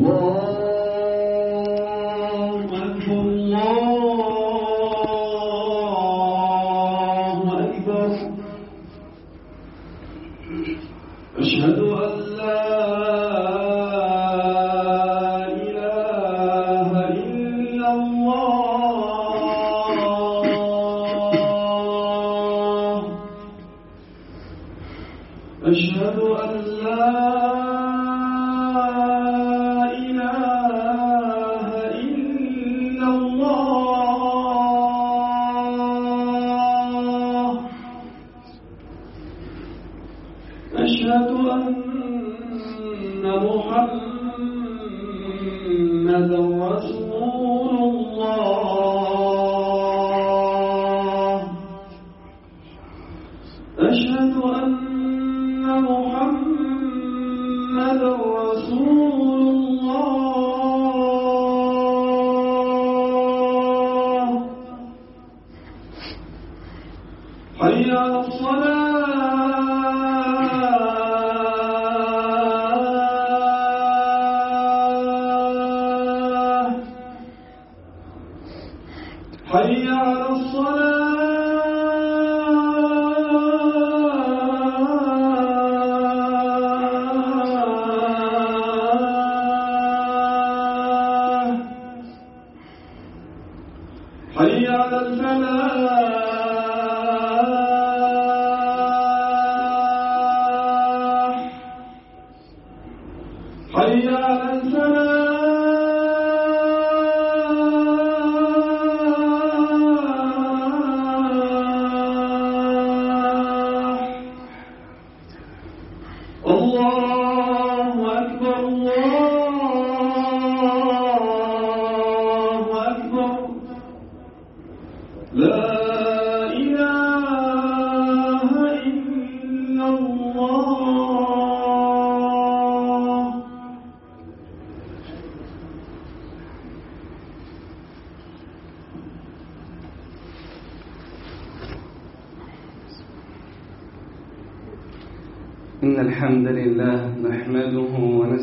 إن الحمد لله نحمده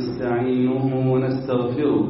ونستعينه ونستغفره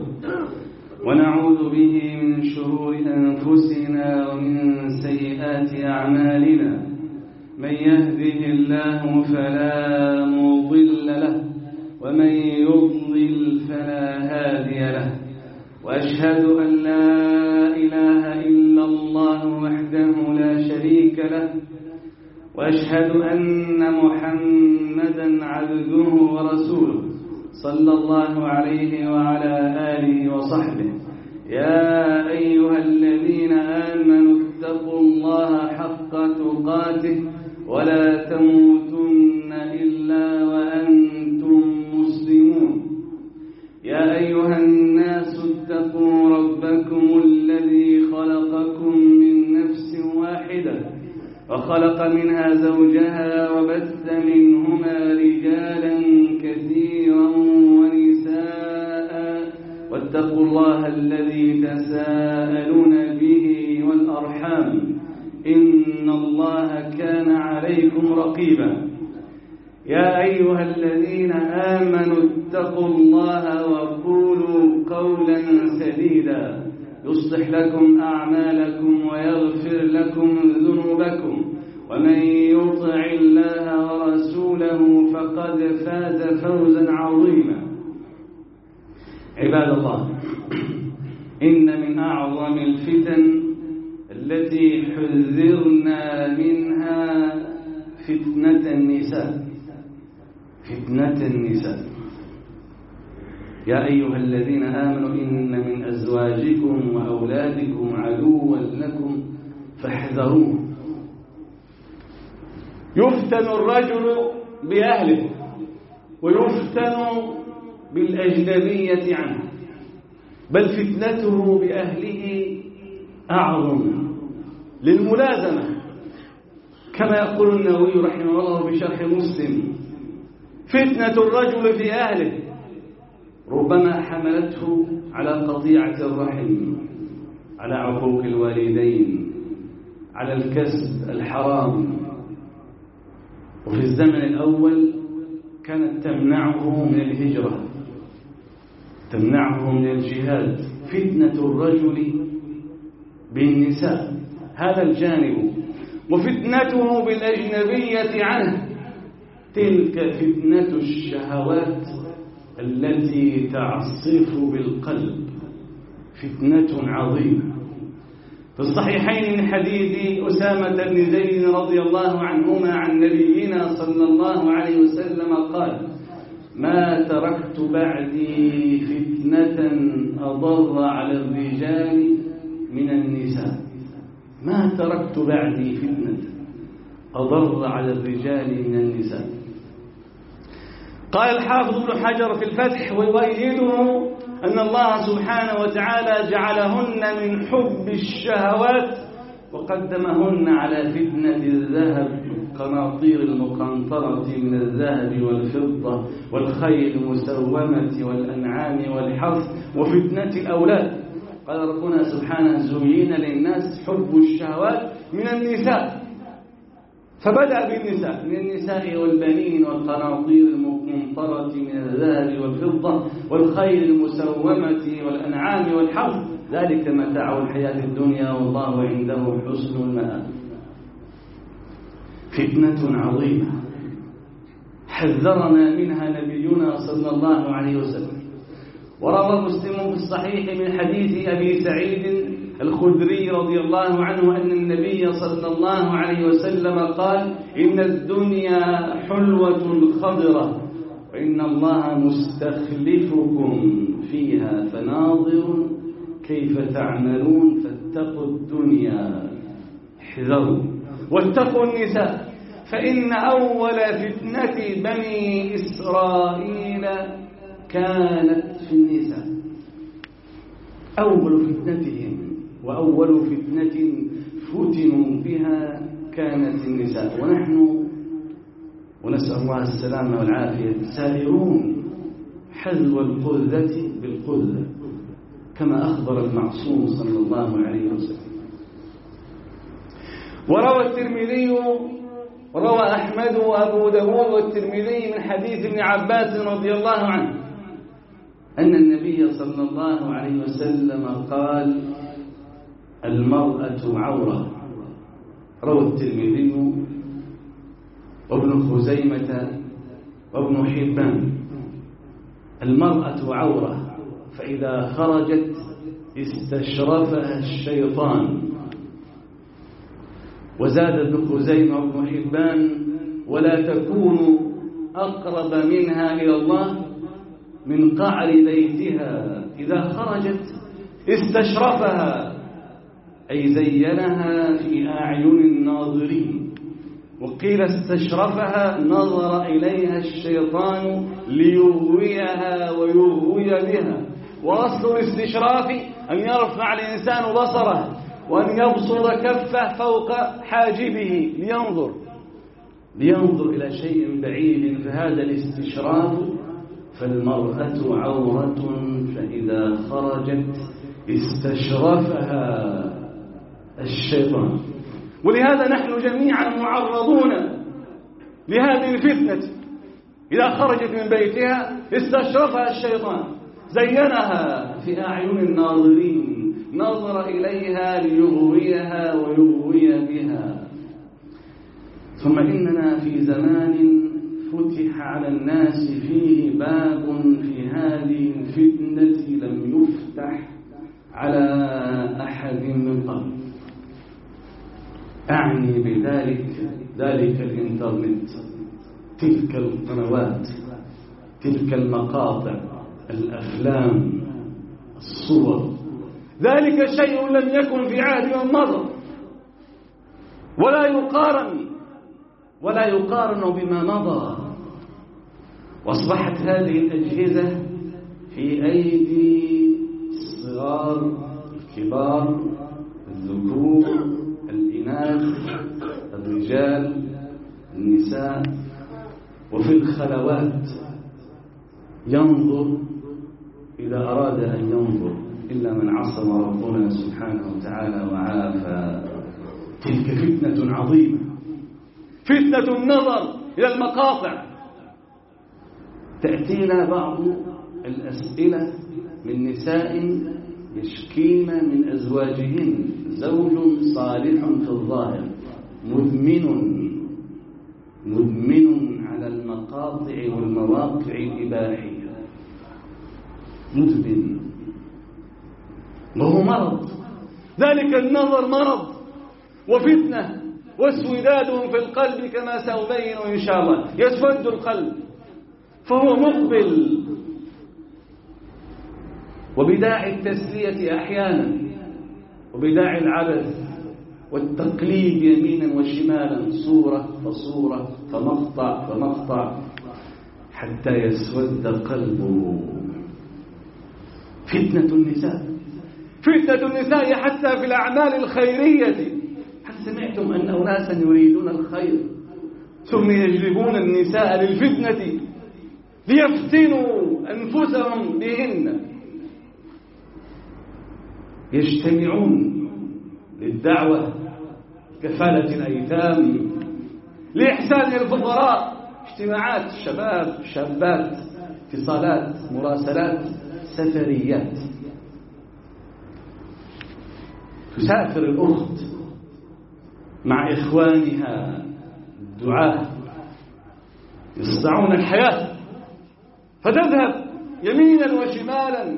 ونعوذ به من شرور أنفسنا ومن سيئات أعمالنا. من يهده الله فلا مضل له ومن يضلل فلا هادي له، وأشهد أن لا إله إلا الله وحده لا شريك له، وأشهد أن محمدًا عبده ورسوله صلى الله عليه وعلى آله وصحبه. يا أيها الذين آمنوا اتقوا الله حق تقاته ولا تموتن إلا وأنتم مسلمون. يا أيها الناس اتقوا ربكم الذي خلقكم من نفس واحدة وخلق منها زوجها وبث منهما رجالا كثيرا ونساء، واتقوا الله الذي تساءلون به والأرحام إن الله كان عليكم رقيبا. يا أيها الذين آمنوا اتقوا الله وقولوا قولا سديدا يصلح لكم أعمالكم ويغفر لكم ذنوبكم، ومن يطع الله ورسوله فقد فاز فوزا عظيما. عباد الله، إن من أعظم الفتن التي حذرنا منها فتنة النساء. فتنة النساء. يا أيها الذين آمنوا إن من أزواجكم وأولادكم عدوا لكم فاحذروه. يفتن الرجل بأهله ويفتن بالأجنبية عنه، بل فتنته بأهله أعظم للملازمة، كما يقول النووي رحمه الله بشرح مسلم: فتنة الرجل في أهله ربما حملته على قطيعة الرحم، على عقوق الوالدين، على الكسب الحرام. وفي الزمن الأول كانت تمنعه من الهجرة، تمنعه من الجهاد، فتنة الرجل بالنساء هذا الجانب، وفتنته بالأجنبية عنه تلك فتنة الشهوات التي تعصف بالقلب، فتنة عظيمة. في الصحيحين من حديث أسامة بن زيد رضي الله عنهما عن نبينا صلى الله عليه وسلم قال: ما تركت بعدي فتنة أضر على الرجال من النساء. ما تركت بعدي فتنة أضر على الرجال من النساء. قال الحافظ ابن حجر في الفتح ويؤيده أن الله سبحانه وتعالى جعلهن من حب الشهوات وقدمهن على فتنة الذهب، القناطير المقنطرة من الذهب والفضة والخيل المسومة والأنعام والحرث وفتنة الأولاد. قال ربنا سبحانه: زين للناس حب الشهوات من النساء، فبدأ بالنساء، من النساء والبنين والقناطير المقنطرة من الذهب والفضة والخيل المسومة والأنعام والحرث، ذلك متاع الحياة الدنيا والله عنده حسن المآب. فتنة عظيمة حذرنا منها نبينا صلى الله عليه وسلم. وروى مسلم في الصحيح من حديث أبي سعيد الخدري رضي الله عنه أن النبي صلى الله عليه وسلم قال: إن الدنيا حلوة خضرة وإن الله مستخلفكم فيها فناظر كيف تعملون فاتقوا الدنيا، احذروا واتقوا النساء، فإن أول فتنة بني إسرائيل كانت في النساء. أول فتنتهم وأول فتنة فتنوا بها كانت النساء، ونحن ونسأل الله السلامة والعافية سائرون حذو القذة بالقذة كما أخبر المعصوم صلى الله عليه وسلم. وروى الترمذي وروى أحمد وأبو داود والترمذي من حديث ابن عباس رضي الله عنه أن النبي صلى الله عليه وسلم قال: المرأة عورة. روى الترمذي وابن خزيمة وابن حبان: المرأة عورة فإذا خرجت استشرفها الشيطان. وزاد ابن خزيمة وابن حبان: ولا تكون أقرب منها إلى الله من قعر بيتها، إذا خرجت استشرفها أي زينها في أعين الناظرين. وقيل استشرفها نظر إليها الشيطان ليغويها ويغوي بها. وأصل الاستشراف أن يرفع الإنسان بصره وأن يبسط كفه فوق حاجبه لينظر إلى شيء بعيد، فهذا الاستشراف. فالمرأة عورة فإذا خرجت استشرفها الشيطان. ولهذا نحن جميعا معرضون لهذه الفتنة، إذا خرجت من بيتها استشرفها الشيطان، زينها في أعين الناظرين، نظر إليها ليغويها ويغوي بها. ثم إننا في زمان فتح على الناس فيه باب في هذه الفتنة لم يفتح على أحد من قبل. أعني بذلك الإنترنت، تلك القنوات، تلك المقاطع، الأفلام، الصور. ذلك شيء لم يكن في عهد من مضى، ولا يقارن بما مضى. وأصبحت هذه الأجهزة في أيدي الصغار، الكبار، الذكور، الإناث، الرجال، النساء، وفي الخلوات ينظر إذا أراد أن ينظر إلا من عصم ربنا سبحانه وتعالى وعافى. تلك فتنة عظيمة، فتنة النظر إلى المقاطع. تأتينا بعض الأسئلة من نساء يشكين من أزواجهن زوج صالح في الظاهر مدمن على المقاطع والمواقع الإباحية، مدمن، وهو مرض. ذلك النظر مرض وفتنة واسوداد في القلب كما سأبين إن شاء الله. يسود القلب فهو مقبل، وبداعي التسلية أحيانا، وبداعي العبث والتقليد يمينا وشمالا، صورة فصورة فمقطع فمقطع، حتى يسود قلبه. فتنة النساء حتى في الأعمال الخيرية. هل سمعتم أن أناسا يريدون الخير ثم يجلبون النساء للفتنة ليفتنوا أنفسهم بهن؟ يجتمعون للدعوة، كفالة الأيتام، لإحسان الفقراء، اجتماعات شباب شابات، اتصالات، مراسلات، سفريات. تسافر الأخت مع إخوانها الدعاة يصنعون الحياة، فتذهب يمينا وشمالا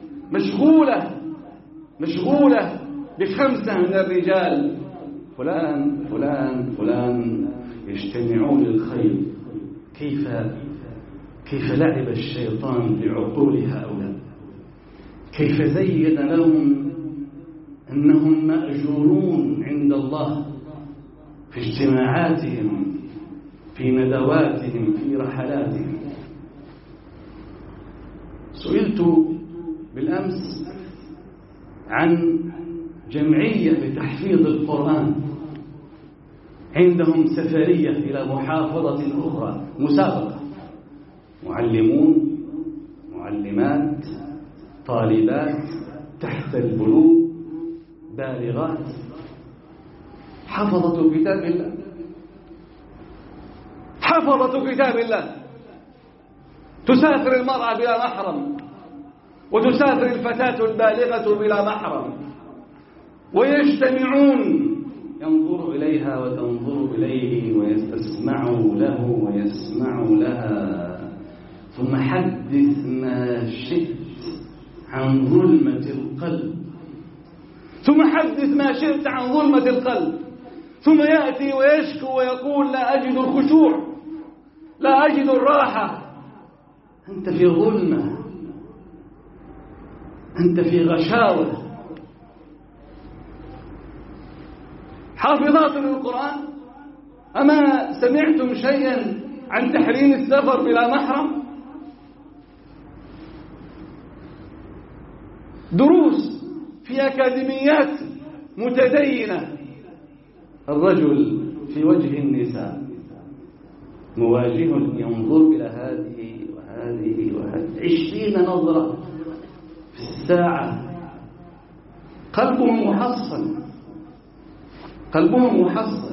مشغولة ب5 من الرجال، فلان فلان فلان، يجتمعون للخير. كيف لعب الشيطان بعقول هؤلاء، كيف زين لهم أنهم مأجورون عند الله في اجتماعاتهم، في ندواتهم، في رحلاتهم. سئلت بالأمس عن جمعية لتحفيظ القرآن، عندهم سفرية إلى محافظة أخرى، مسابقة، معلمون، معلمات، طالبات تحت البلوغ، بالغات، حفظة كتاب الله. تسافر المرأة بلا محرم، وتسافر الفتاة البالغة بلا محرم، ويجتمعون، ينظر إليها وتنظر إليه، ويستسمع له ويسمع لها. ثم حدث ما شئت عن ظلمة القلب، ثم يأتي ويشكو ويقول: لا أجد الخشوع، لا أجد الراحة. أنت في ظلمة، أنت في غشاوة. حافظات للقرآن، أما سمعتم شيئا عن تحريم السفر بلا محرم؟ دروس في أكاديميات متدينة، الرجل في وجه النساء مواجه، ينظر إلى هذه وهذه وهذه 20 نظرة في الساعة. قلبهم محصن.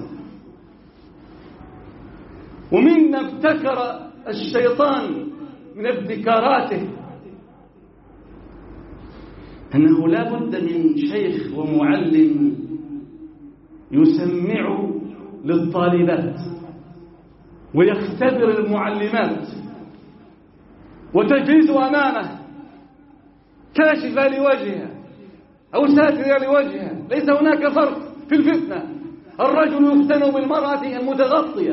ومما ابتكر الشيطان من ابتكاراته أنه لا بد من شيخ ومعلم يسمع للطالبات ويختبر المعلمات، وتجلس أمامه كاشفة لوجهها أو ساترة لوجهها. ليس هناك فرق في الفتنة، الرجل يفتن بالمرأة المتغطية.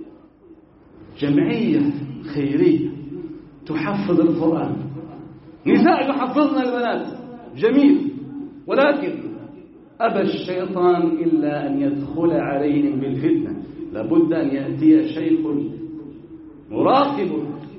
جمعية خيرية تحفظ القرآن، نساء يحفظن البنات، جميل، ولكن أبى الشيطان إلا أن يدخل عليهم بالفتنة. لابد أن يأتي شيخ مراقب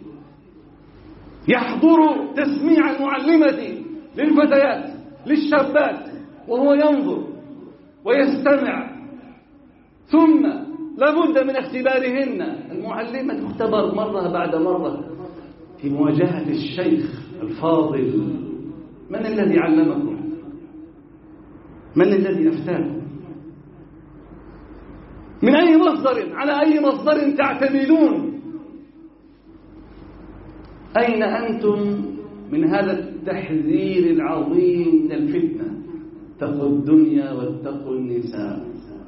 يحضر تسميع المعلمة للفتيات للشابات، وهو ينظر ويستمع، ثم لابد من اختبارهن. المعلمة تختبر مرة بعد مرة في مواجهة الشيخ الفاضل. من الذي علمكم؟ من الذي أفتاكم؟ من أي مصدر، على أي مصدر تعتمدون؟ أين أنتم من هذا التحذير العظيم من الفتنة: اتقوا الدنيا واتقوا النساء.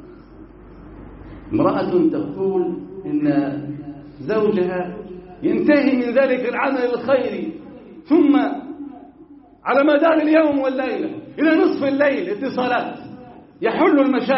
امرأة تقول إن زوجها ينتهي من ذلك العمل الخيري، ثم على مدار اليوم والليلة إلى نصف الليل اتصالات، يحل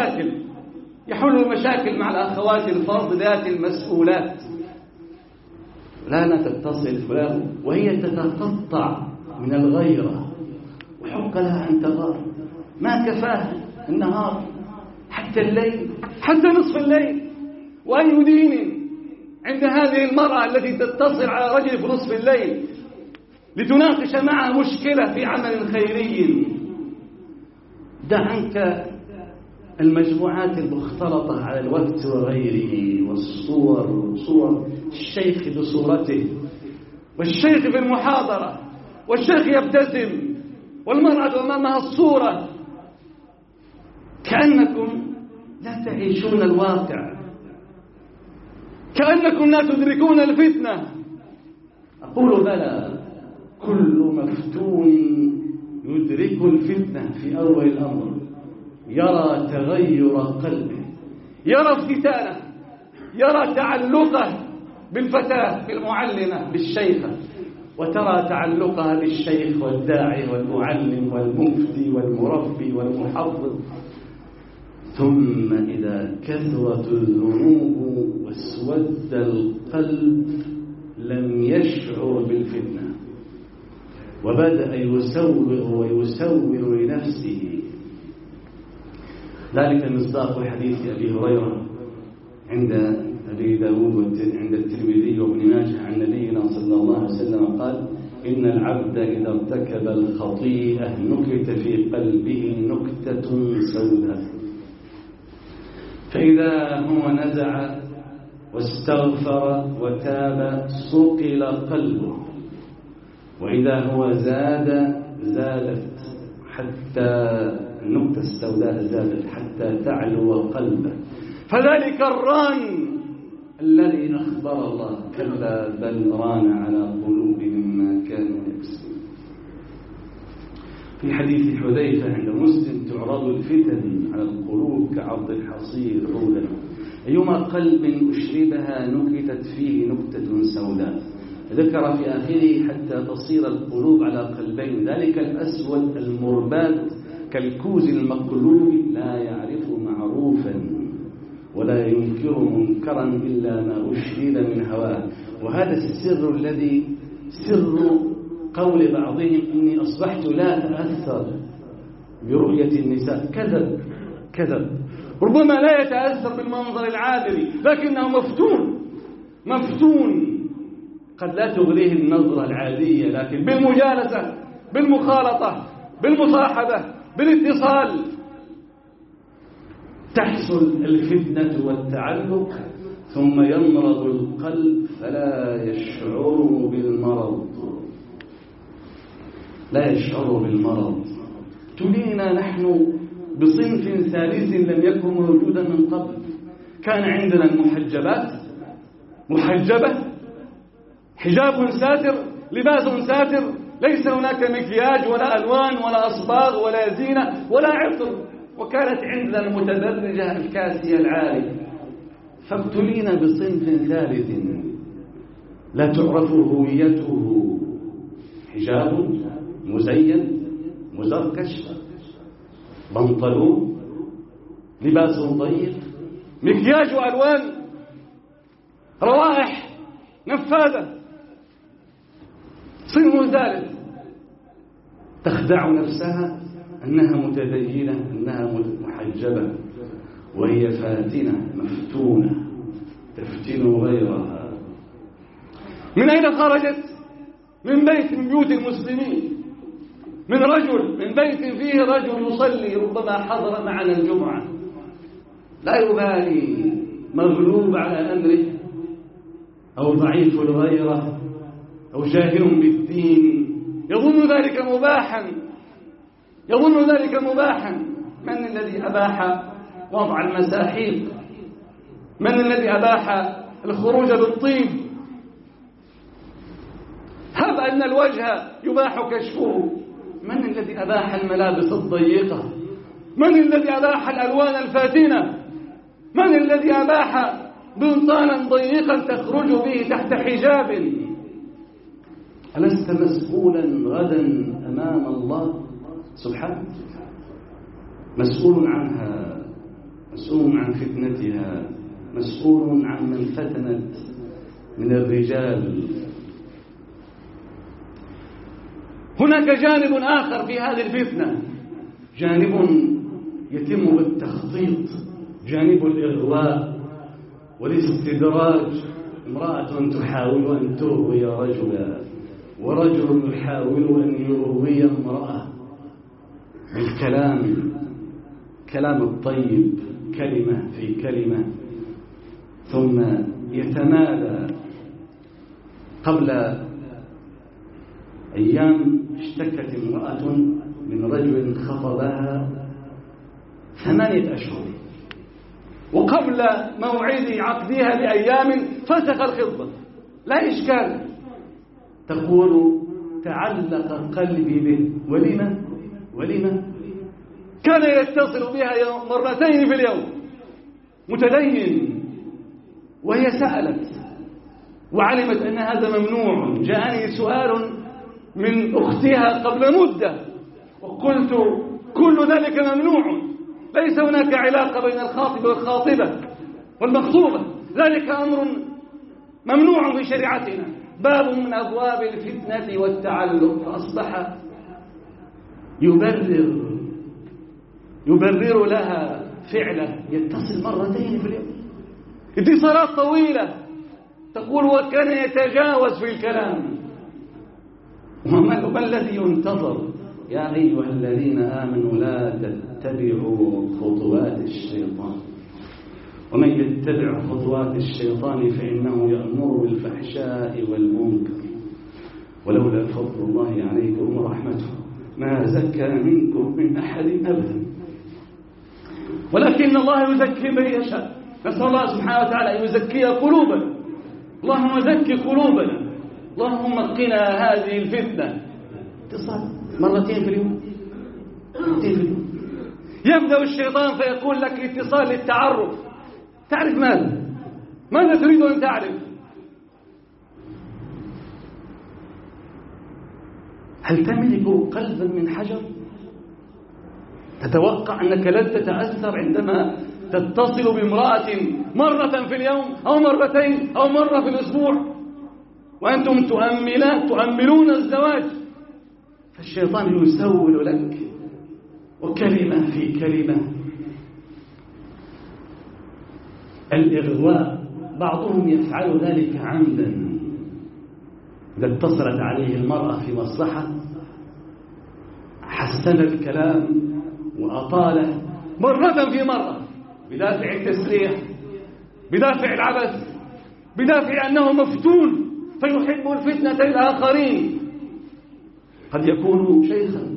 المشاكل مع الأخوات الفاضلات المسؤولات. فلانة تتصل فلان وهي تتقطع من الغيرة، وحق لها أن تغار، ما كفاها النهار حتى الليل، حتى نصف الليل. وأي دين عند هذه المرأة التي تتصل على رجل في نصف الليل لتناقش معه مشكلة في عمل خيري؟ دع عنك المجموعات المختلطة على الوقت وغيره، والصور، صور الشيخ بصورته، والشيخ في المحاضرة، والشيخ يبتسم، والمرأة أمامها الصورة، كأنكم لا تعيشون الواقع، كأنكم لا تدركون الفتنة. أقول بلى، كل مفتون يدرك الفتنة في أول الأمر، يرى تغير قلبه، يرى افتتانه، يرى تعلقه بالفتاة، بالمعلمة، بالشيخة، وترى تعلقها بالشيخ والداعي والمعلم والمفتي والمربي والمحفظ. ثم إذا كثرت الذنوب واسود القلب لم يشعر بالفتنة، وبدأ يسوّر لنفسه. ذلك مصداق حديث أبي هريرة عند أبي داود عند الترمذي وابن ماجه عن نبينا صلى الله عليه وسلم قال: إن العبد إذا ارتكب الخطيئة نكت في قلبه نكتة سوداء، فإذا هو نزع واستغفر وتاب صقل قلبه، وإذا هو زادت حتى النكتة السوداء زادت حتى تعلو قلبه. فذلك الران الذي أخبر الله: كلا بل ران على قلوبهم ما كانوا يكسبون. في حديث حذيفة عند مسلم: تعرض الفتن على القلوب كعرض الحصير عودا، أيما قلب أشربها نكتت فيه نكتة سوداء. ذكر في آخره: حتى تصير القلوب على قلبين، ذلك الأسود المرباد كالكوز المقلوب لا يعرف معروفا ولا ينكر منكرا إلا ما أشرب من هواه. وهذا السر الذي سر قول بعضهم: إني أصبحت لا أتأثر برؤية النساء. كذب. ربما لا يتأثر بالمنظر العابري، لكنه مفتون. قد لا تغريه النظرة العادية، لكن بالمجالسة، بالمخالطة، بالمصاحبة، بالاتصال تحصل الفتنة والتعلق، ثم يمرض القلب فلا يشعر بالمرض. تلينا نحن بصنف ثالث لم يكن موجودا من قبل. كان عندنا المحجبات، محجبة، حجاب ساتر، لباس ساتر، ليس هناك مكياج ولا ألوان ولا أصباغ ولا زينة ولا عطر. وكانت عندنا المتدرجة الكاسية العارية. فابتلينا بصنف ثالث لا تعرف هويته: حجاب مزين مزركش، بنطلون، لباس ضيق، مكياج وألوان، روائح نفاذة. صنف ثالث تخدع نفسها أنها متدينة، أنها محجبة، وهي فاتنة مفتونة تفتن غيرها. من أين خرجت؟ من بيت من بيوت المسلمين، من بيت فيه رجل يصلي، ربما حضر معنا الجمعة، لا يبالي، مغلوب على أمره أو ضعيف الغيرة أو جاهل بالدين، يظن ذلك مباحا. من الذي أباح وضع المساحيق؟ من الذي أباح الخروج بالطيب؟ باب أن الوجه يباح كشفه. من الذي أباح الملابس الضيقة؟ من الذي أباح الألوان الفاتنة؟ من الذي أباح بنطانا ضيقا تخرج به تحت حجاب؟ ألست مسؤولا غدا أمام الله سبحانه؟ مسؤول عنها، مسؤول عن فتنتها، مسؤول عن من فتنت من الرجال. هناك جانب آخر في هذه الفتنة، جانب يتم بالتخطيط، جانب الإغواء والاستدراج. امرأة تحاول أن تغوي رجلا، ورجل يحاول أن يغوي امرأة بالكلام، كلام الطيب، كلمة في كلمة، ثم يتمادى. قبل أيام اشتكت امرأة من رجل خطبها 8 أشهر، وقبل موعد عقدها بأيام فسخ الخطبة، لا إشكال. تقول تعلق قلبي به. ولما كان يتصل بها 2 في اليوم، متدين، وهي سألت وعلمت أن هذا ممنوع. جاءني سؤال من أختها قبل مدة وقلت كل ذلك ممنوع، ليس هناك علاقة بين الخاطب والخاطبة والمخطوبة، ذلك أمر ممنوع في شريعتنا، باب من أبواب الفتنة والتعلق. فأصبح يبرر لها فعله، يتصل 2 في اليوم، اتصالات طويلة، تقول وكان يتجاوز في الكلام. وما الذي ينتظر؟ يا أيها الذين آمنوا لا تتبعوا خطوات الشيطان، ومن يتبع خطوات الشيطان فإنه يأمر بالفحشاء والمنكر، ولولا فضل الله عليكم ورحمته ما زكى منكم من أحد أبدا، ولكن الله يزكي من يشاء. نسأل الله سبحانه وتعالى أن يزكي قلوبنا. اللهم زكي قلوبنا، اللهم قنا هذه الفتنة. اتصال 2 في اليوم، 2 في اليوم. يبدأ الشيطان فيقول لك اتصال للتعرف. تعرف ماذا تريد أن تعرف؟ هل تملك قلبا من حجر؟ تتوقع أنك لن تتأثر عندما تتصل بامرأة 1 في اليوم أو 2 أو مرة في الأسبوع وأنتم تؤملون الزواج؟ فالشيطان يسول لك، وكلمة في كلمة. الإغواء بعضهم يفعل ذلك عمدا. إذا اتصلت عليه المرأة في مصلحة حسن الكلام وأطاله 1 في مرة، بدافع التسريح، بدافع العبث، بدافع أنه مفتون فيحب الفتنة للآخرين. قد يكون شيخا،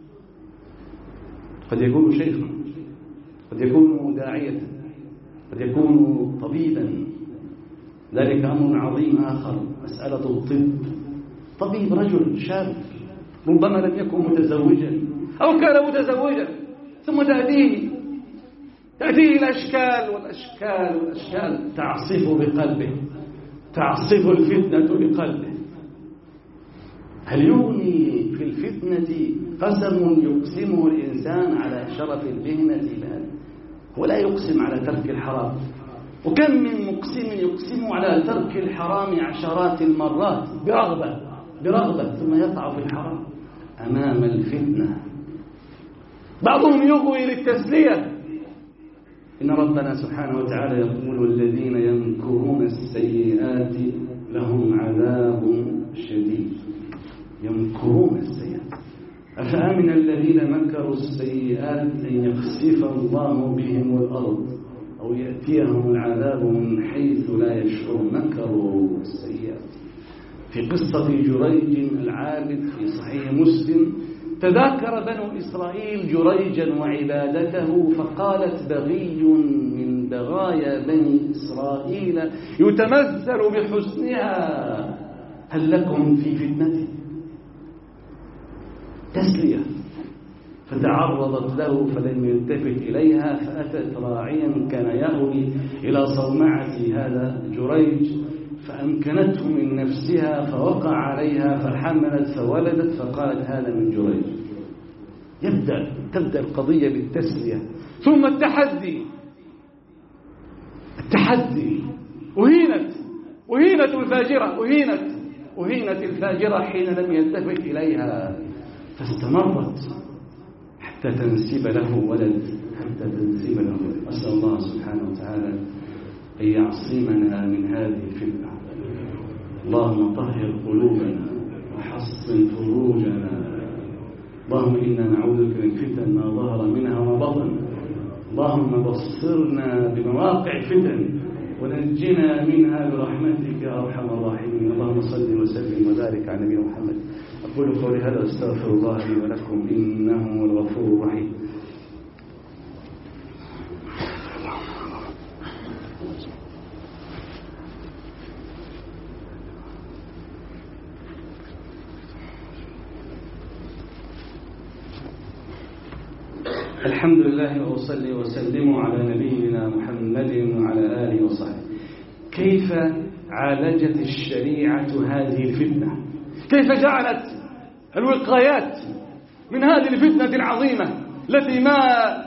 قد يكون شيخا، قد يكون داعية، قد يكون طبيبا. ذلك أمر عظيم آخر، مسألة الطب. طبيب رجل شاب ربما لم يكن متزوجا أو كان متزوجا، ثم تأتيه الأشكال والأشكال تعصف بقلبه، تعصف الفتنة بقلبه. هل يغني في الفتنة قسم يقسمه الإنسان على شرف المهنة؟ لا، ولا يقسم على ترك الحرام. وكم من مقسم يقسم على ترك الحرام 10 المرات برغبة ثم يقع في الحرام أمام الفتنة. بعضهم يغوي للتسلية. إن ربنا سبحانه وتعالى يقول والذين يمكرون السيئات لهم عذاب شديد. يمكرون السيئات. أفأمن الذين مكروا السيئات أن يخسف الله بهم الأرض أو يأتيهم العذاب من حيث لا يشعرون. مكروا السيئات. في قصة جريج العابد في صحيح مسلم تذاكر بنو إسرائيل جريجا وعبادته، فقالت بغي من بغايا بني إسرائيل يتمثل بحسنها هل لكم في فتنتي؟ تسلية. فتعرضت له فلم يلتفت إليها، فأتت راعيا كان يأوي إلى صومعة هذا جريج فأمكنته من نفسها فوقع عليها فحملت فولدت، فقالت هذا من جريج. تبدأ القضية بالتسلية. ثم التحدي. أهينت الفاجرة، أهينت الفاجرة حين لم يلتفت إليها، فاستمرت حتى تنسب له ولد، أسأل الله سبحانه وتعالى أن يعصمنا من هذه الفتنة. اللهم طهر قلوبنا وحصن فروجنا. اللهم إنا نعوذ بك من فتن ما ظهر منها وما بطن. اللهم بصرنا بمواقع الفتن ونجنا منها برحمتك يا أرحم الراحمين. اللهم صل وسلم وبارك على نبينا محمد. أقول قولي هذا واستغفر الله لي ولكم إنه هو الغفور الرحيم. الحمد لله وأصلي وسلم على نبينا محمد وعلى آله وصحبه. كيف عالجت الشريعة هذه الفتنة؟ كيف جعلت الوقايات من هذه الفتنة العظيمة التي ما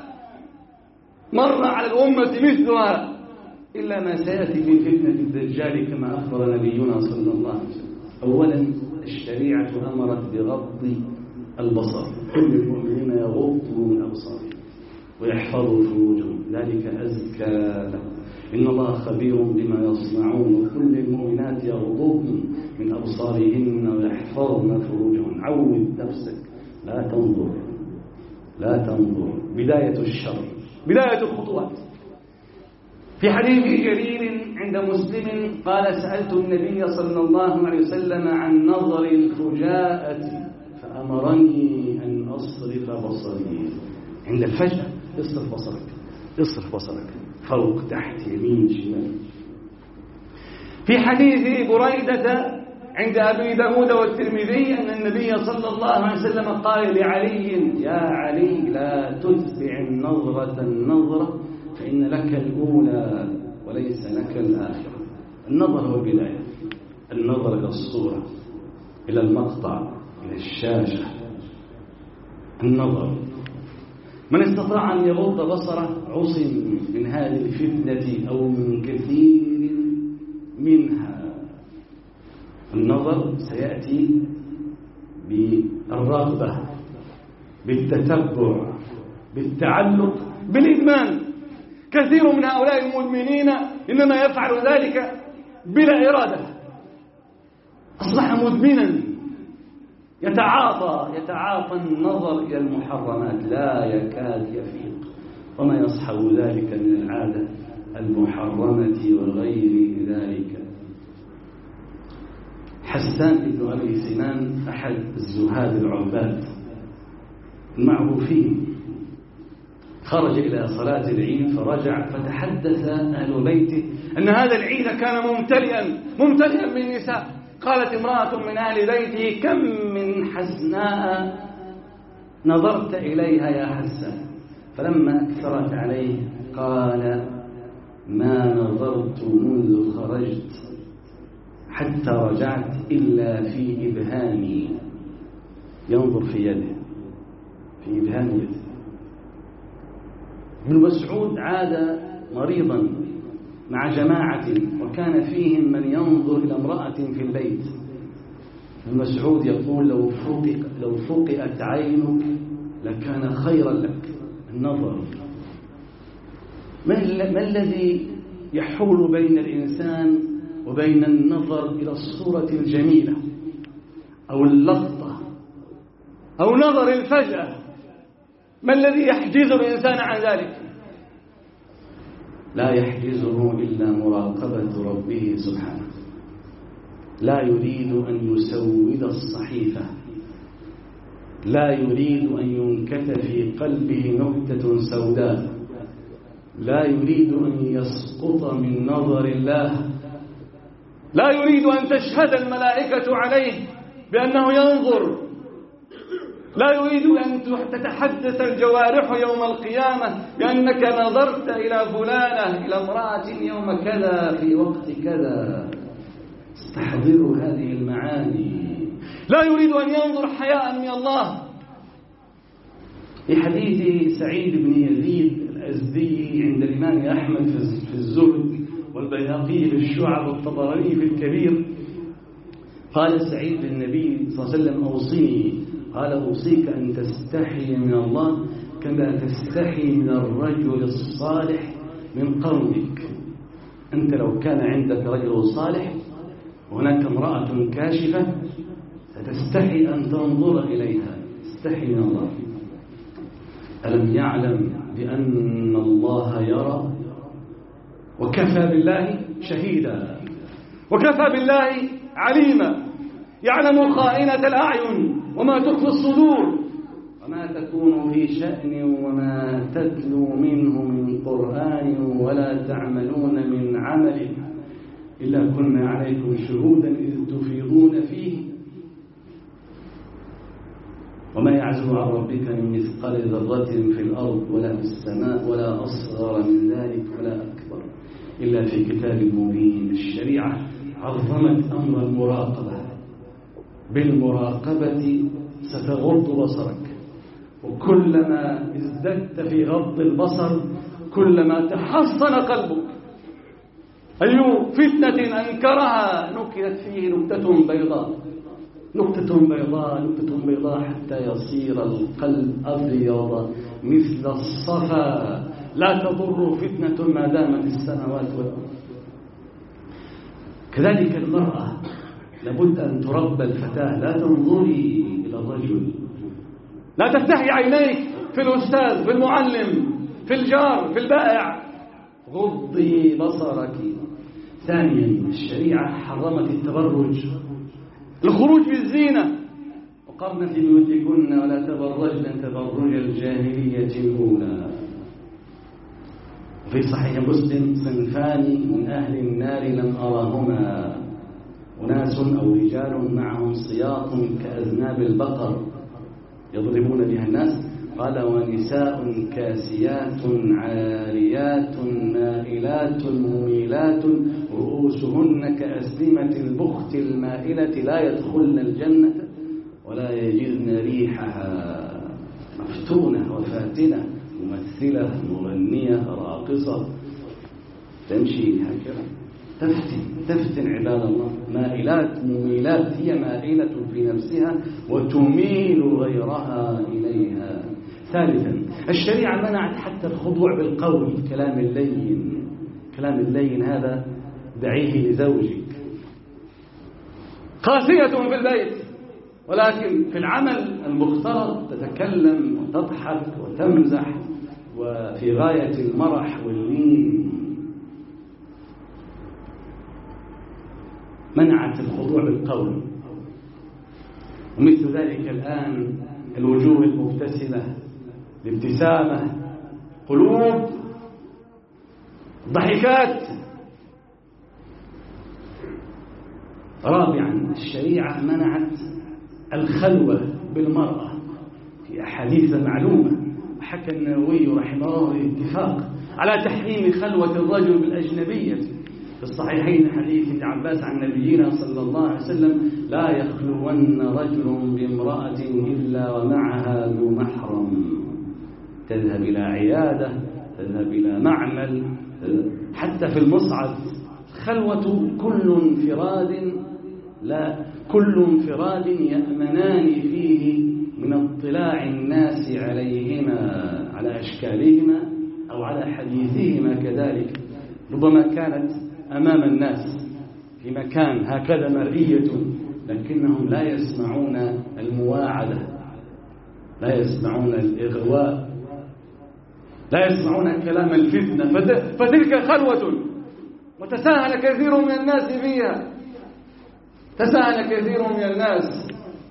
مر على الأمة مثلها إلا ما سيأتي في فتنة الدجال كما أخبر نبينا صلى الله عليه وسلم. أولا الشريعة أمرت بغض البصر، كل المؤمنين يغضوا من أبصارهم ويحفظوا فروجهم ذلك أزكى لهم، إن الله خبير بما يصنعون. وكل المؤمنات يغضضن من أبصارهن ويحفظن فروجهن. عود نفسك لا تنظر. بداية الشر، بداية الخطوات. في حديث جرير عند مسلم قال سألت النبي صلى الله عليه وسلم عن نظر الفجاءة فأمرني أن أصرف بصري. عند الفجأة اصرف بصرك فوق تحت يمين شمال. في حديث بريدة عند أبي داود والترمذي أن النبي صلى الله عليه وسلم قال لعلي يا علي لا تتبع النظرة فإن لك الأولى وليس لك الآخرة. النظر هو البداية، النظر إلى الصورة، إلى المقطع، إلى الشاشة. النظر. من استطاع أن يغض بصره عصم من هذه الفتنة أو من كثير منها. النظر سيأتي بالرغبة، بالتتبع، بالتعلق، بالإدمان. كثير من هؤلاء المدمنين إنما يفعل ذلك بلا إرادة. أصبح مدمنا يتعاطى النظر إلى المحرمات لا يكاد يفيق، وما يصحب ذلك من العادة المحرمة وغير ذلك. حسان بن أبي سنان أحد الزهاد العباد المعروفين خرج إلى صلاة العيد فرجع فتحدث أهل بيته أن هذا العيد كان ممتلئا بالنساء. قالت امرأة من أهل بيته كم من حسناء نظرت إليها يا حسان؟ فلما أكثرت عليه قال ما نظرت منذ خرجت حتى رجعت إلا في إبهامي. ينظر في يده، في إبهام يده. ابن مسعود عاد مريضا مع جماعة وكان فيهم من ينظر إلى امرأة في البيت. ابن مسعود يقول لو فقئت عينك لكان خيرا لك. النظر. ما الذي يحول بين الإنسان وبين النظر إلى الصورة الجميلة أو اللقطة أو نظر الفجأة؟ ما الذي يحجز الإنسان عن ذلك؟ لا يحجزه إلا مراقبة ربه سبحانه. لا يريد أن يسود الصحيفة، لا يريد أن ينكت في قلبه نكتة سوداء، لا يريد أن يسقط من نظر الله. لا يريد أن تشهد الملائكة عليه بأنه ينظر، لا يريد أن تتحدث الجوارح يوم القيامة بأنك نظرت إلى فلانة، إلى امرأة يوم كذا في وقت كذا. استحضروا هذه المعاني. لا يريد أن ينظر حياء من الله. في حديث سعيد بن يزيد الأزدي عند الإمام أحمد في الزهد والبيهقي في الشعب والطبراني في الكبير، قال سعيد للنبي صلى الله عليه وسلم: أوصني. قال: أوصيك أن تستحي من الله كما تستحي من الرجل الصالح من قومك. أنت لو كان عندك رجل صالح وهناك امرأة كاشفة ستستحي أن تنظر إليها. استحي من الله. ألم يعلم بأن الله يرى؟ وكفى بالله شهيدا، وكفى بالله عليما، يعلم خائنة الأعين وما تخفي الصدور، وما تكون في شأن وما تتلو منه من قرآن ولا تعملون من عمل إلا كنا عليكم شهودا إذ تفيضون فيه وما يعزب عن ربك من مثقال ذرة في الأرض ولا في السماء ولا أصغر من ذلك ولا أكبر إلا في كتاب مبين. الشريعة عظمت أمر المراقبة. بالمراقبة ستغض بصرك، وكلما ازددت في غض البصر كلما تحصن قلبك. أي فتنة أنكرها نكتت فيه نكتة بيضاء، نكتة بيضاء، نكتة بيضاء، حتى يصير القلب أبيض مثل الصفا. لا تضر فتنة ما دامت السماوات والأرض. كذلك المرأة لابد أن تربى الفتاة. لا تنظري إلى الرجل، لا تفتحي عينيك في الأستاذ، في المعلم، في الجار، في البائع. غضي بصرك. ثانيا، الشريعة حرمت التبرج، الخروج بالزينة. وقرن في بيوتكن ولا تبرجن تبرج الجاهلية الأولى. وفي صحيح مسلم: صنفان من أهل النار لم أرهما، أناس أو رجال معهم صياط كأذناب البقر يضربون بها الناس. قال: ونساء كاسيات عاريات مائلات مميلات رؤوسهن كأسلمة البخت المائلة لا يدخلن الجنة ولا يجدن ريحها. مفتونة وفاتنة، ممثلة، مغنية، راقصة، تمشي هكذا تفتن عباد الله. مائلات مميلات، هي مائلة في نفسها وتميل غيرها إليها. ثالثا، الشريعة منعت حتى الخضوع بالقول، كلام اللين. كلام اللين هذا دعيه لزوجك. قاسية في البيت ولكن في العمل المختلط تتكلم وتضحك وتمزح وفي غاية المرح واللين. منعت الخضوع بالقول. ومثل ذلك الآن الوجوه المبتسمة، الابتسامة، قلوب، ضحكات. رابعا، الشريعة منعت الخلوة بالمرأة في أحاديث معلومة. حكى النووي رحمه الله الاتفاق على تحريم خلوة الرجل بالأجنبية في الصحيحين، حديث ابن عباس عن نبينا صلى الله عليه وسلم: لا يخلون رجل بامرأة إلا ومعها ذو محرم. تذهب إلى عيادة، تذهب إلى معمل، حتى في المصعد. خلوة كل انفراد يأمنان فيه من اطلاع الناس عليهما، على أشكالهما أو على حديثهما. كذلك ربما كانت أمام الناس في مكان هكذا مرئية، لكنهم لا يسمعون المواعدة، لا يسمعون الإغواء، لا يسمعون كلام الفتنة. فتلك خلوة، وتساهل كثير من الناس فيها، تساهل كثير من الناس.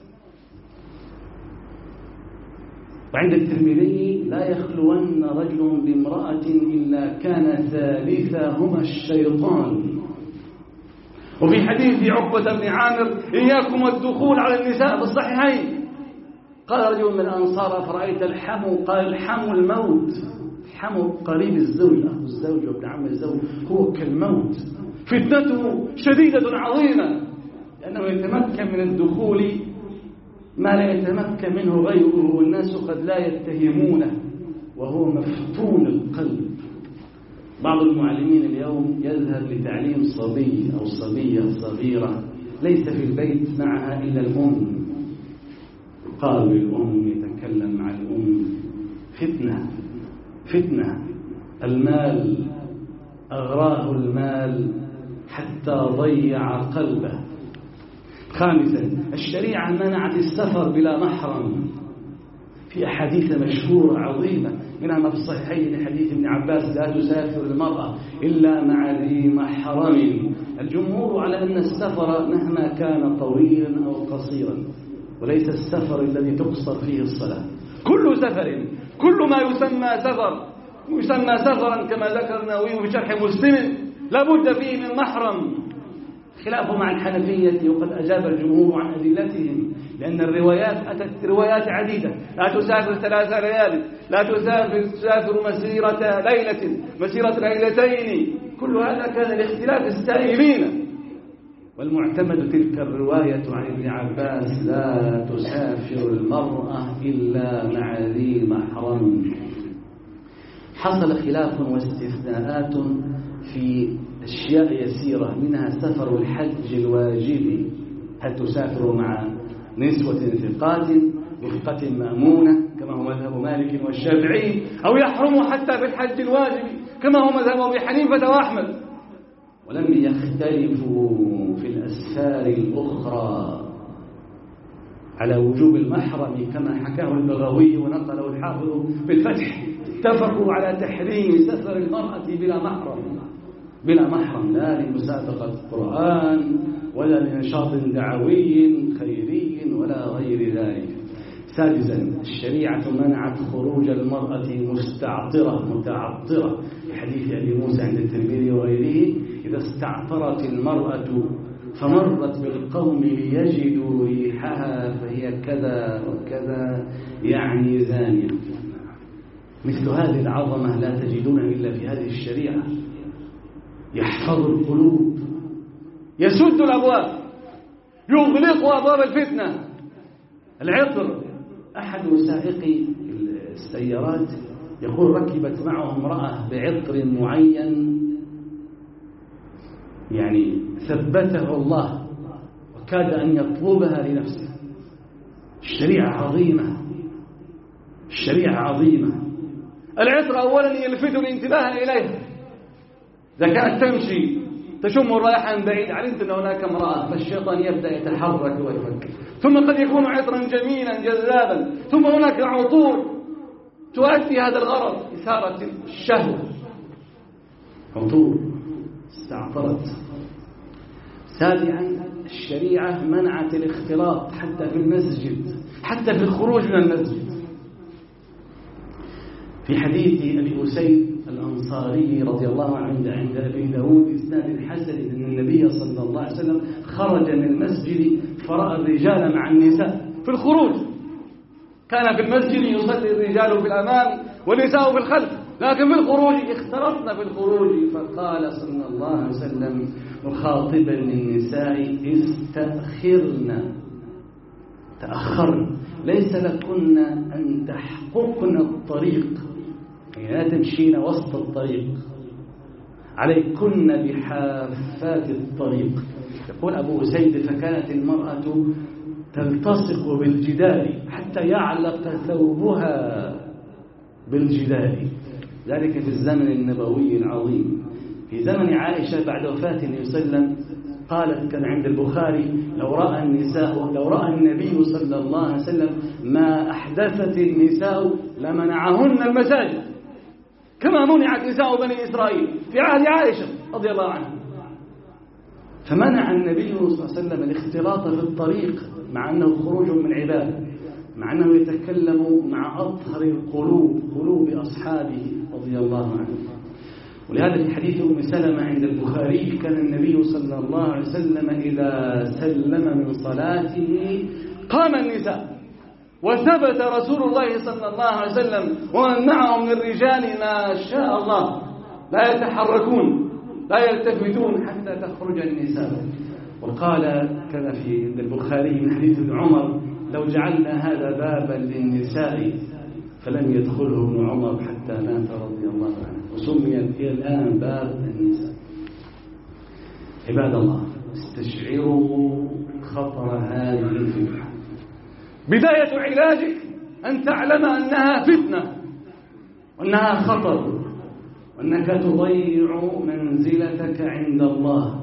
وعند الترمذي: لا يخلون رجل بامرأة إلا كان ثالثهما الشيطان. وفي حديث عقبة بن عامر إياكم والدخول على النساء في الصحيحين، قال رجل من الأنصار أفرأيت الحمو؟ قال الحمو الموت. الحمو قريب الزوج، أخو الزوج وابن عم الزوج، هو كالموت، فتنته شديدة عظيمة، لأنه يتمكن من الدخول ما لا يتمكن منه غيره، والناس قد لا يتهمونه وهو مفتون القلب. بعض المعلمين اليوم يذهب لتعليم صبي أو صبية صغيرة ليس في البيت معها إلا الأم، قال للأم يتكلم مع الأم، فتنة. المال أغراه المال حتى ضيع قلبه. خامسا، الشريعة منعت السفر بلا محرم في أحاديث مشهورة عظيمة، منها ما في الصحيحين حديث ابن عباس لا تسافر المرأة إلا مع ذي محرم. الجمهور على أن السفر مهما كان طويلا أو قصيرا، وليس السفر الذي تقصر فيه الصلاة. كل سفر، كل ما يسمى سفرا كما ذكر النووي في شرح مسلم لابد فيه من محرم، خلافه مع الحنفية، وقد أجاب الجمهور عن أدلتهم، لأن الروايات أتت روايات عديدة، لا تسافر 3 ليال، لا تسافر مسيرة ليلة، مسيرة ليلتين، كل هذا كان لاختلاف السائلين. والمعتمد تلك الرواية عن ابن عباس لا تسافر المرأة إلا مع ذي محرم. حصل خلاف واستثناءات في أشياء يسيرة، منها سفر الحج الواجب، هل تسافر مع نسوة ثقات وفقة مأمونة كما هو مذهب مالك والشافعي، أو يحرم حتى في الحج الواجب كما هو مذهب أبي حنيفة وأحمد. ولم يختلفوا في الأسفار الأخرى على وجوب المحرم كما حكاه البغوي ونقله الحافظ بالفتح، اتفقوا على تحريم سفر المرأة بلا محرم، لا لمسابقة قرآن ولا لنشاط دعوي خيري ولا غير ذلك. سادسا، الشريعة منعت خروج المرأة متعطرة في حديث أبي موسى عند الترمذي وغيره، إذا استعطرت المرأة فمرت بالقوم ليجدوا ريحها فهي كذا وكذا، يعني زانية. مثل هذه العظمة لا تجدونها إلا في هذه الشريعة. يحفظ القلوب، يسد الأبواب، يغلق أبواب الفتنة. العطر، أحد سائقي السيارات يقول ركبت معه امرأة بعطر معين، يعني ثبته الله وكاد أن يطلبها لنفسه. الشريعة عظيمة. العطر أولا يلفت الانتباه إليها، إذا كانت تمشي تشم الرائحة من بعيد علمت أن هناك امرأة، فالشيطان يبدأ يتحرك ويفكر. ثم قد يكون عطرا جميلا جذابا، ثم هناك عطور تؤدي هذا الغرض، إثارة الشهوة. عطور استعطرت. سابعا، الشريعة منعت الاختلاط حتى في المسجد، حتى في الخروج من المسجد. في حديث أبي أسيد الأنصاري رضي الله عنه عند أبي داود إسناد حسن أن النبي صلى الله عليه وسلم خرج من المسجد فرأى الرجال مع النساء في الخروج. كان في المسجد يصلي الرجال في الأمام والنساء في الخلف، لكن في الخروج اختلطنا في الخروج. فقال صلى الله عليه وسلم مخاطبا للنساء تأخرن، ليس لكن أن تحققن الطريق، يعني لا تمشين وسط الطريق، عليكن بحافات الطريق. يقول أبو أسيد فكانت المرأة تلتصق بالجدار حتى يعلق ثوبها بالجدار، ذلك في الزمن النبوي العظيم. في زمن عائشة بعد وفاة النبي صلى الله عليه وسلم قالت كان عند البخاري لو رأى النبي صلى الله عليه وسلم ما أحدثت النساء لمنعهن المساجد كما منعت نساء بني إسرائيل في عهد عائشة رضي الله عنها. فمنع النبي صلى الله عليه وسلم الاختلاط في الطريق، مع أنه خروج من عباده، مع أنه يتكلم مع أطهر القلوب، قلوب أصحابه رضي الله عنهم. ولهذا في حديث أم سلمة عند البخاري كان النبي صلى الله عليه وسلم إذا سلم من صلاته قام النساء، وثبت رسول الله صلى الله عليه وسلم ومن معه من الرجال ما شاء الله لا يتحركون لا يلتفتون حتى تخرج النساء. وقال كما في عند البخاري من حديث ابن عمر: لو جعلنا هذا بابا للنساء فلم يدخله ابن عمر حتى مات رضي الله عنه، وسميت هي الآن باب النساء. عباد الله، استشعروا خطر هذه الفتنة. بداية علاجك أن تعلم أنها فتنة وأنها خطر، وأنك تضيع منزلتك عند الله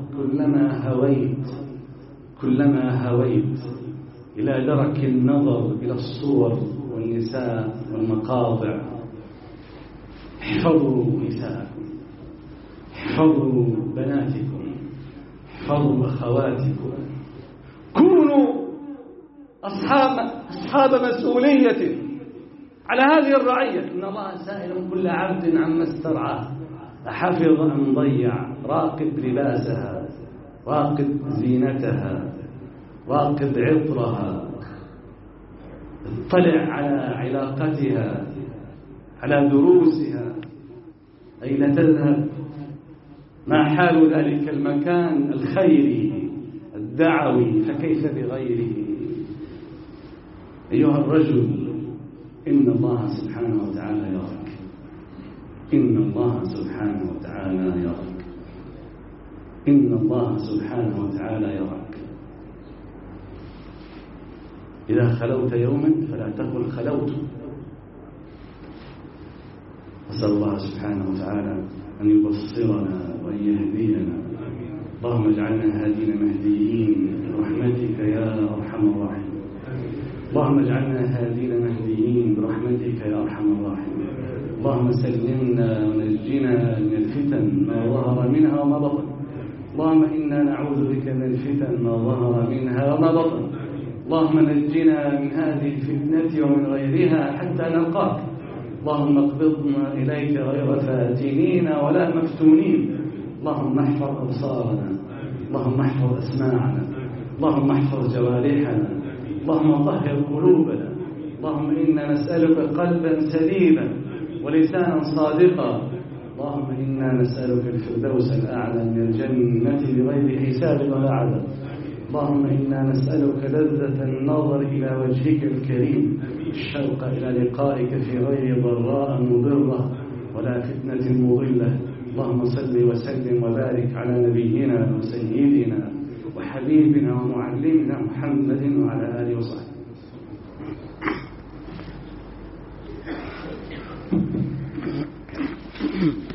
كلما هويت إلى درك النظر إلى الصور والنساء والمقاطع. احفظوا نساءكم، احفظوا بناتكم، احفظوا أخواتكم، كونوا أصحاب مسؤولية على هذه الرعية. إن الله سائل كل عبد عما استرعاه، أحفظ أم ضيع. راقب لباسها، راقب زينتها، راقب عطرها، اطلع على علاقتها، على دروسها، أين تذهب، ما حال ذلك المكان الخيري الدعوي، فكيف بغيره. أيها الرجل، إن الله سبحانه وتعالى يراك، إن الله سبحانه وتعالى يراك، إن الله سبحانه وتعالى يراك. إذا خلوت يوما فلا تقل خلوت. أسأل الله سبحانه وتعالى أن يبصرنا وأن يهدينا. اللهم اجعلنا هادين مهديين برحمتك يا أرحم الراحمين. اللهم اجعلنا هادين مهديين برحمتك يا أرحم الراحمين. اللهم سلمنا ونجنا من الفتن ما ظهر منها وما بطن. اللهم إنا نعوذ بك من الفتن ما ظهر منها وما بطن. اللهم نجنا من هذه الفتنة ومن غيرها حتى نلقاك. اللهم اقبضنا إليك غير فاتنين ولا مفتونين. اللهم احفظ أبصارنا، اللهم احفظ أسماعنا، اللهم احفظ جوارحنا، اللهم طهر قلوبنا. اللهم إنا نسألك قلبا سليما ولسانا صادقا. اللهم إنا نسألك الفردوس الأعلى من الجنة بغير حساب ولا عذاب. اللهم إنا نسألك لذة النظر إلى وجهك الكريم، الشوق إلى لقائك في غير ضراء مضرة ولا فتنة مضلة. اللهم صل وسلم وبارك على نبينا وسيدنا وحبيبنا ومعلمنا محمد وعلى آله وصحبه.